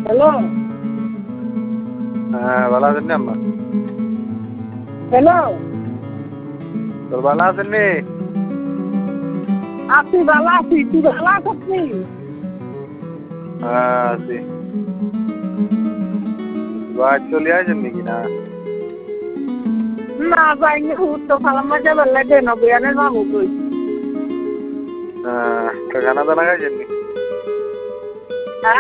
Hello. হ্যাঁ, ভালো আছেন নি আম্মা? হ্যালো। তোর ভালো আছেন নি? আছি ভালো আছি, তুই ভালো আছিস নি? হ্যাঁ, আছি। বাড়ি চলে আসেন নাকি না? না যাইনি, তো খালাম্মা যাবার লাগে না, বয়ানের মামু কই। তো খানা দানা খাইছেন নি?